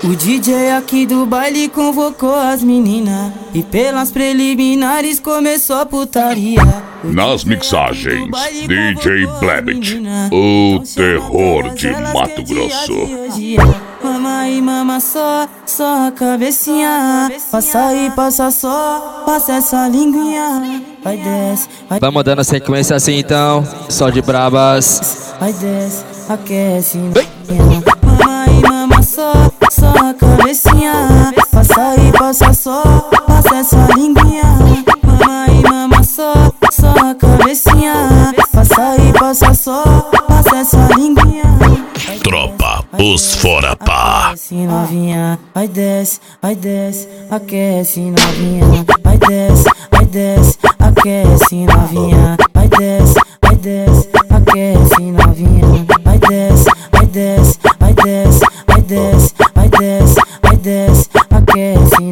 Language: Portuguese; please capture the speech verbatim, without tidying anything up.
O D J aqui do baile convocou as meninas e pelas preliminares começou a putaria. Nas mixagens, D J Blebit, o terror de Mato Grosso. Mama aí, mama só, só a cabecinha. Passa aí, passa só, passa essa linguinha. Vai desce, vai Vamos dando sequência assim então, só de brabas. Vai desce, aquece, novinha. Mama aí, mama só, só a cabecinha. Passa aí, passa só, passa essa linguinha. Mama aí, mama só, só a cabecinha. Passa aí, passa só, passa essa linguinha. Tropa, os fora pá. Aquece novinha, vai desce, vai desce, aquece novinha. Vai desce, vai desce, aquece novinha. Vai desce, vai desce, aquece novinha. Vai desce, vai desce, vai desce, vai desce, vai desce, vai desce, aquece.